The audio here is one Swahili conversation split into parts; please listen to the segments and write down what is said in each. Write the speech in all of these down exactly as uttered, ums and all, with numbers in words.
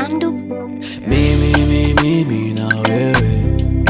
Bandu. Mimi, mimi, mimi na wewe.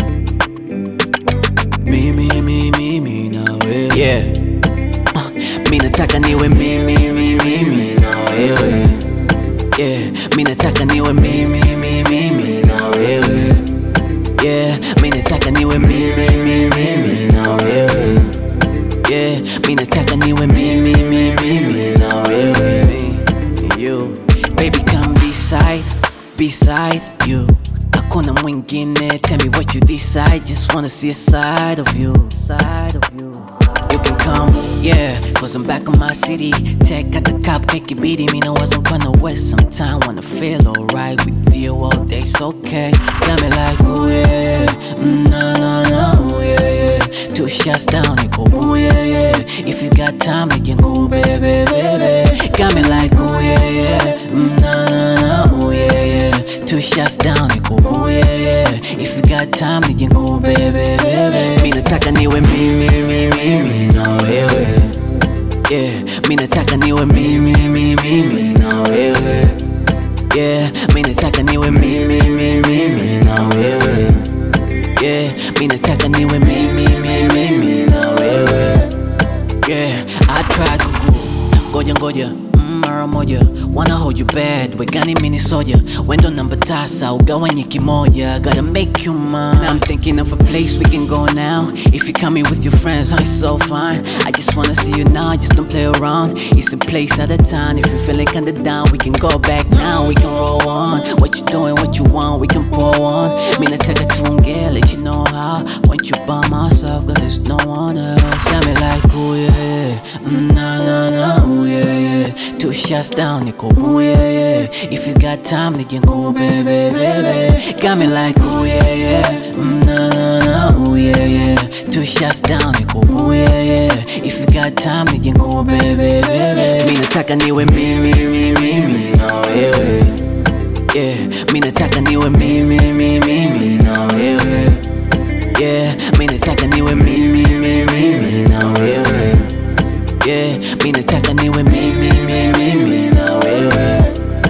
Mimi, mimi, mimi na wewe. Yeah. Uh, mi nataka niwe mimi, mimi, mimi na wewe. Yeah. Mi nataka niwe mimi, mimi, mimi na wewe. Yeah. Mi nataka niwe mimi, mimi, mimi na wewe. Yeah. Mi nataka niwe mimi, mimi, mimi na wewe. You. Baby come beside, beside you. Hakuna mwingine, tell me what you decide. Just wanna see a side of you, side of you. You can come, yeah, cause I'm back in my city. Take out the cupcake, you beating me. No, I wasn't gonna waste some time. Wanna feel alright with you all day, it's okay. Got me like, ooh yeah, mm, no, no, no, ooh yeah, yeah. Two shots down, you go, ooh yeah, yeah. If you got time, you can go, baby, baby. Got me like, ooh yeah, yeah, mm, no, no, no, ooh yeah, yeah. Two shots down, you go, ooh yeah, yeah. If you got time, you can go, baby, baby. Mi nataka niwe mimi, mimi, mimi na wewe. Yeah, mi nataka niwe mimi, mimi, mimi na wewe. Yeah, mi nataka niwe mimi, mimi, mimi na wewe. Yeah, mi nataka niwe mimi, mimi, mimi na wewe. Yeah, I tried kuku, ngoja ngoja mara moja, wanna hold you bad, we gani mini soja. Wendo namba tasa, ugawanye kimoja. Gotta make you mine. I'm thinking of a place we can go now. If you coming with your friends, I'm so fine. I just wanna see you now, just don't play around. It's a place at a time. If you're feeling kinda down, we can go back now. We can roll on. What you doing, what you want, we can pour on. Me nataka tuongea, let you know how. Want you by myself, cause there's no one else. Got me like, ooh yeah, mm, nah, nah, nah, ooh yeah, yeah. Two shots down, you go, ooh yeah, yeah. If you got time, then you go, baby, baby. Got me like, ooh yeah, yeah, mm, nah, nah, nah, ooh yeah, yeah. Two shots down, you go, ooh yeah, yeah. If you got time, then you go, baby, baby. Mi nataka niwe mimi, mimi, mimi na wewe. Yeah, mi nataka niwe mimi, mimi, mimi na wewe. Yeah, mi nataka niwe mimi, mimi, mimi na wewe. Yeah, mi nataka niwe mimi, mimi, mimi na wewe.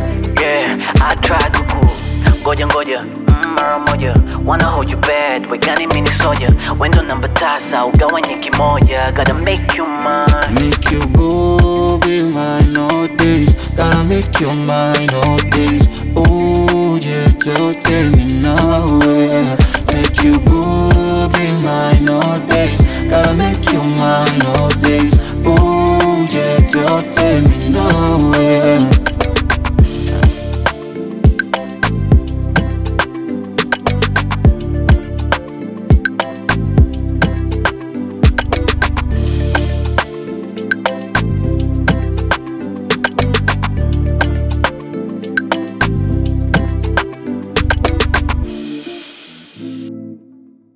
Yeah, I tried kuku, ngoja ngoja, mm, mara moja. Wanna hold you bad, we gani mini soja. Wendo namba tasa, ugawanye kimoja. Gotta make you mine. Make you go be mine all days. Gotta make you mine all days. Oh yeah, don't tell me now. Yeah. Make you go be mine all days. Gotta make